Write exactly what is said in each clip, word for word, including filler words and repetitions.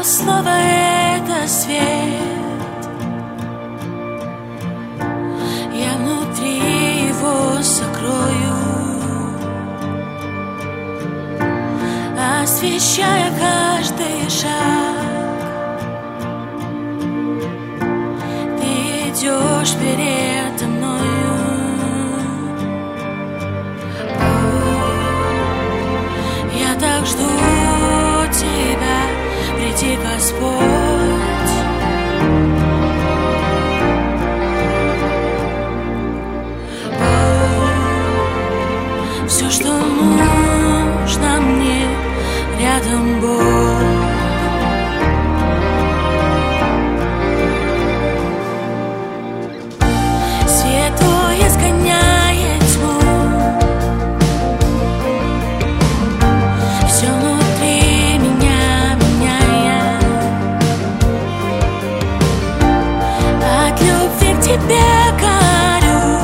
слово — это свет. Я внутри его сокрою, освещая каждый шаг. Ты идешь передо мною. Я так жду тебя, приди, Господь. О, все, что нужно мне, рядом Бог. Свет Твой изгоняет тьму, все внутри меня меняя. От любви к Тебе горю,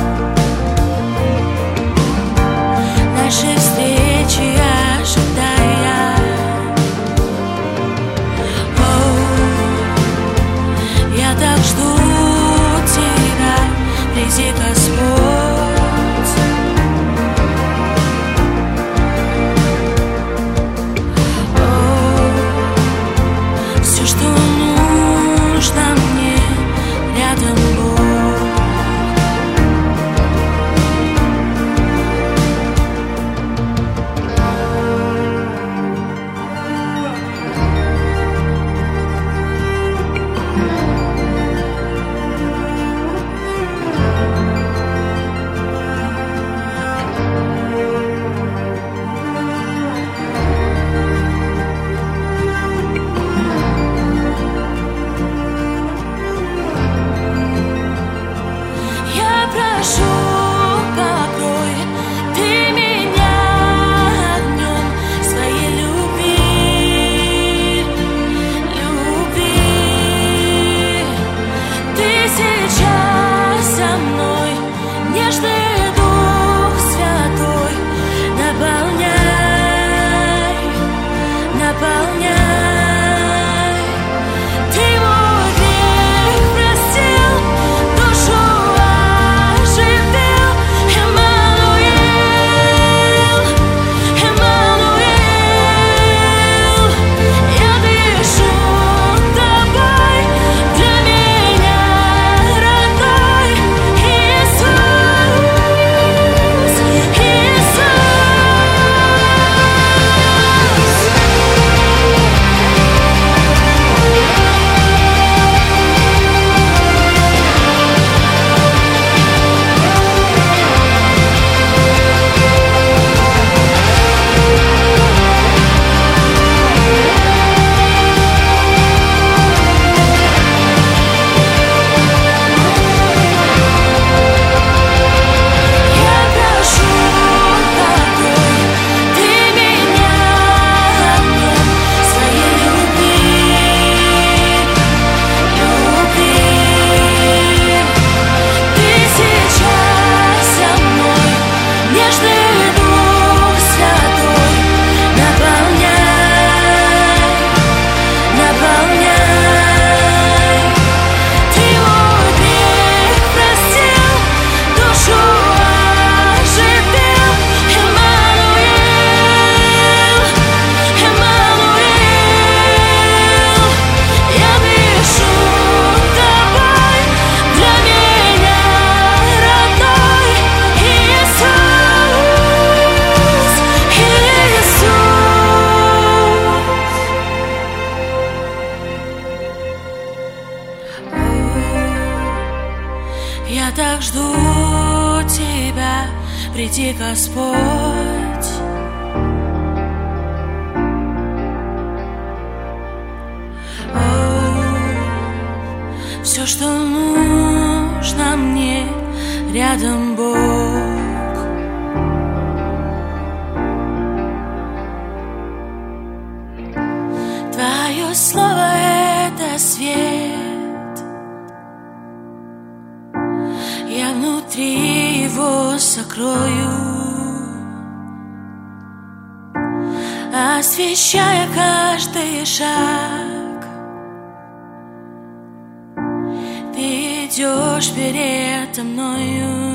нашей встречи ожидая. О, я так жду Тебя, приди, Господь. Все, что нужно мне, рядом Бог. Прошу, покрой Ты меня огнем своей любви, любви. Ты сейчас со мной, нежный Дух Святой, наполняй, наполняй. Я так жду Тебя, приди, Господь. О, все, что нужно мне, рядом Бог. Твое слово — это свет. Я внутри его сокрою, освещая каждый шаг. идешь передо мною.